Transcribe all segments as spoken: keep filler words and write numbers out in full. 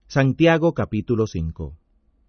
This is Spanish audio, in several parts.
Santiago capítulo cinco.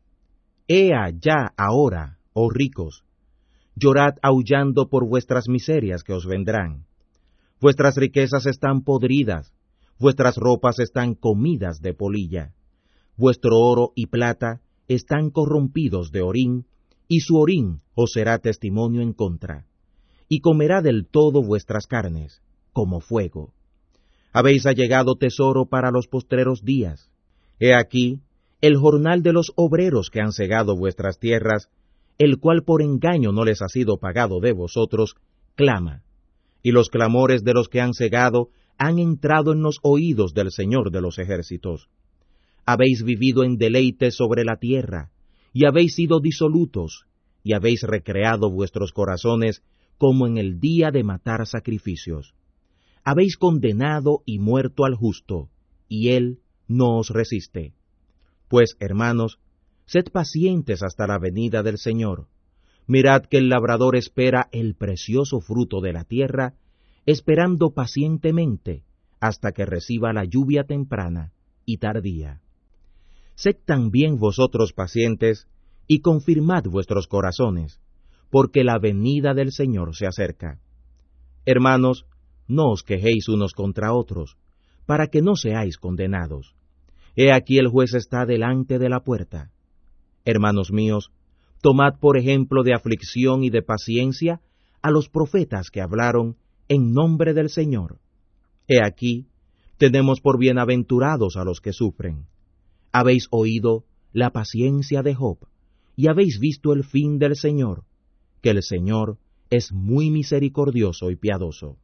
Ea ya ahora, oh ricos, llorad aullando por vuestras miserias que os vendrán. Vuestras riquezas están podridas, vuestras ropas están comidas de polilla. Vuestro oro y plata están corrompidos de orín, y su orín os será testimonio en contra, y comerá del todo vuestras carnes, como fuego. Habéis allegado tesoro para los postreros días. He aquí el jornal de los obreros que han cegado vuestras tierras, el cual por engaño no les ha sido pagado de vosotros, clama, y los clamores de los que han cegado han entrado en los oídos del Señor de los ejércitos. Habéis vivido en deleite sobre la tierra, y habéis sido disolutos, y habéis recreado vuestros corazones como en el día de matar sacrificios. Habéis condenado y muerto al justo, y él no os resiste. Pues, hermanos, sed pacientes hasta la venida del Señor. Mirad que el labrador espera el precioso fruto de la tierra, esperando pacientemente hasta que reciba la lluvia temprana y tardía. Sed también vosotros pacientes, y confirmad vuestros corazones, porque la venida del Señor se acerca. Hermanos, no os quejéis unos contra otros, para que no seáis condenados. He aquí el juez está delante de la puerta. Hermanos míos, tomad por ejemplo de aflicción y de paciencia a los profetas que hablaron en nombre del Señor. He aquí, tenemos por bienaventurados a los que sufren. Habéis oído la paciencia de Job, y habéis visto el fin del Señor, que el Señor es muy misericordioso y piadoso.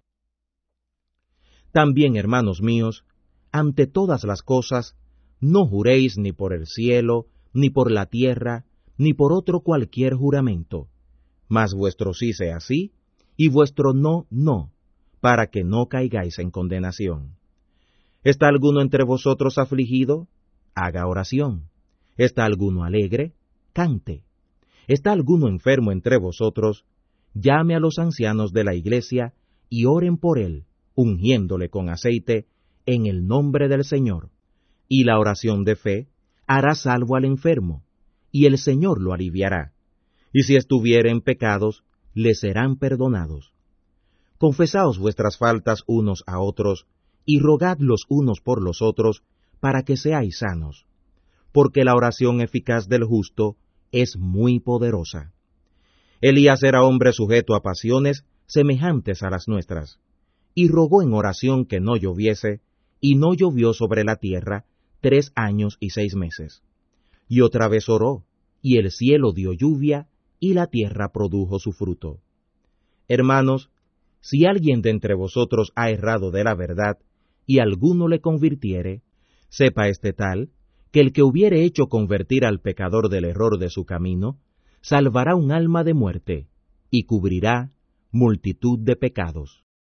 También, hermanos míos, ante todas las cosas, no juréis ni por el cielo, ni por la tierra, ni por otro cualquier juramento, mas vuestro sí sea sí, y vuestro no, no, para que no caigáis en condenación. ¿Está alguno entre vosotros afligido? Haga oración. ¿Está alguno alegre? Cante. ¿Está alguno enfermo entre vosotros? Llame a los ancianos de la iglesia y oren por él, ungiéndole con aceite en el nombre del Señor. Y la oración de fe hará salvo al enfermo, y el Señor lo aliviará. Y si estuviere en pecados, le serán perdonados. Confesaos vuestras faltas unos a otros, y rogad los unos por los otros, para que seáis sanos. Porque la oración eficaz del justo es muy poderosa. Elías era hombre sujeto a pasiones semejantes a las nuestras, y rogó en oración que no lloviese, y no llovió sobre la tierra tres años y seis meses. Y otra vez oró, y el cielo dio lluvia, y la tierra produjo su fruto. Hermanos, si alguien de entre vosotros ha errado de la verdad, y alguno le convirtiere, sepa este tal, que el que hubiere hecho convertir al pecador del error de su camino, salvará un alma de muerte, y cubrirá multitud de pecados.